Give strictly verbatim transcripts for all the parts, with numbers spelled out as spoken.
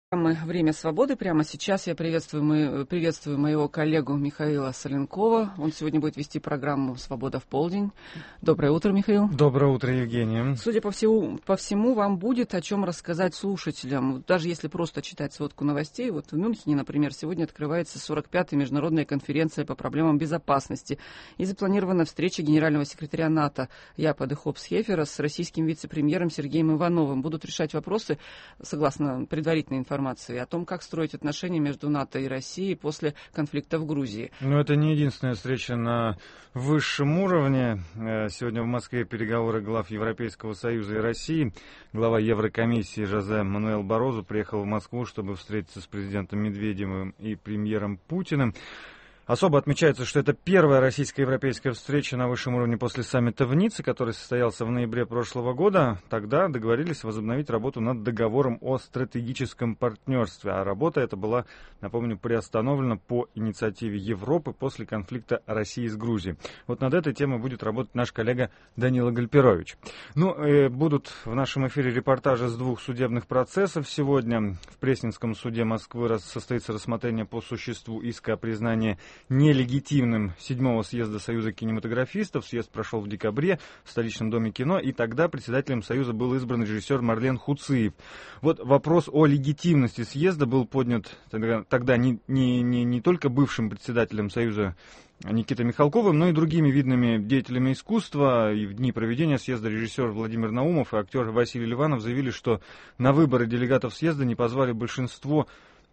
«Время свободы». Прямо сейчас я приветствую, мы, приветствую моего коллегу Михаила Соленкова. Он сегодня будет вести программу «Свобода в полдень». Доброе утро, Михаил. Доброе утро, Евгения. Судя по всему, по всему, вам будет о чем рассказать слушателям. Даже если просто читать сводку новостей. Вот в Мюнхене, например, сегодня открывается сорок пятая международная конференция по проблемам безопасности. И запланирована встреча генерального секретаря НАТО Япа де Хоop-Схефера с российским вице-премьером Сергеем Ивановым. Будут решать вопросы, согласно предварительной информации, о том, как строить отношения между НАТО и Россией после конфликта в Грузии. Но это не единственная встреча на высшем уровне. Сегодня в Москве переговоры глав Европейского Союза и России. Глава Еврокомиссии Жозе Мануэль Барозу приехал в Москву, чтобы встретиться с президентом Медведевым и премьером Путиным. Особо отмечается, что это первая российско-европейская встреча на высшем уровне после саммита в Ницце, который состоялся в ноябре прошлого года. Тогда договорились возобновить работу над договором о стратегическом партнерстве. А работа эта была, напомню, приостановлена по инициативе Европы после конфликта России с Грузией. Вот над этой темой будет работать наш коллега Данила Гальперович. Ну, э, будут в нашем эфире репортажи с двух судебных процессов сегодня. В Пресненском суде Москвы состоится рассмотрение по существу иска о признании нелегитимным седьмого съезда Союза кинематографистов. Съезд прошел в декабре в столичном доме кино, и тогда председателем Союза был избран режиссер Марлен Хуциев. Вот вопрос о легитимности съезда был поднят тогда, тогда не, не, не, не только бывшим председателем Союза Никитой Михалковым, но и другими видными деятелями искусства. И в дни проведения съезда режиссер Владимир Наумов и актер Василий Ливанов заявили, что на выборы делегатов съезда не позвали большинство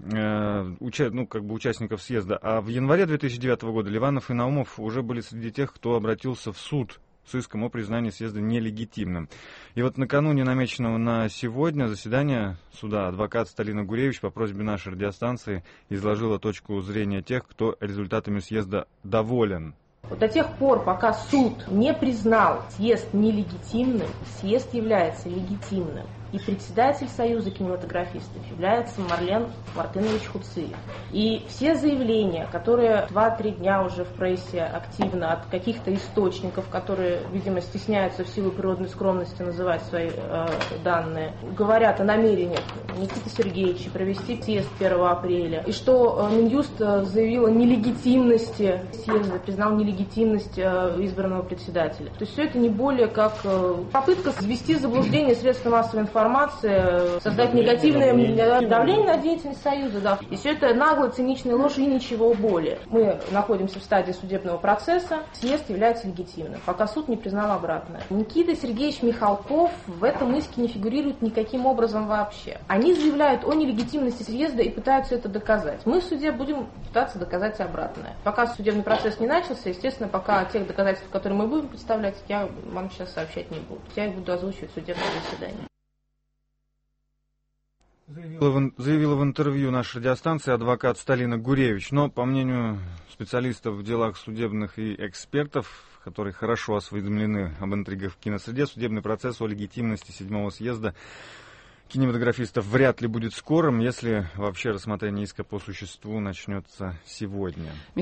Уча, ну, как бы участников съезда. А в январе две тысячи девятого года Ливанов и Наумов уже были среди тех, кто обратился в суд с иском о признании съезда нелегитимным. И вот накануне намеченного на сегодня заседания суда адвокат Сталина Гуревич по просьбе нашей радиостанции изложила точку зрения тех, кто результатами съезда доволен. До тех пор, пока суд не признал съезд нелегитимным, съезд является легитимным. И председатель Союза кинематографистов является Марлен Мартынович Хуциев. И все заявления, которые два-три дня уже в прессе активно от каких-то источников, которые, видимо, стесняются в силу природной скромности называть свои э, данные, говорят о намерениях Никиты Сергеевича провести съезд первого апреля. И что э, Минюст заявил о нелегитимности съезда, признал нелегитимность э, избранного председателя. То есть все это не более как э, попытка ввести в заблуждение средства массовой информации, создать негативное давление на деятельность Союза. Да. И все это нагло, циничная ложь и ничего более. Мы находимся в стадии судебного процесса. Съезд является легитимным, пока суд не признал обратное. Никита Сергеевич Михалков в этом иске не фигурирует никаким образом вообще. Они заявляют о нелегитимности съезда и пытаются это доказать. Мы в суде будем пытаться доказать обратное. Пока судебный процесс не начался, естественно, пока тех доказательств, которые мы будем представлять, я вам сейчас сообщать не буду. Я их буду озвучивать в судебном заседании. Заявила в, заявила в интервью нашей радиостанции адвокат Сталина Гуревич. Но, по мнению специалистов в делах судебных и экспертов, которые хорошо осведомлены об интригах в киносреде, судебный процесс о легитимности седьмого съезда кинематографистов вряд ли будет скорым, если вообще рассмотрение иска по существу начнется сегодня.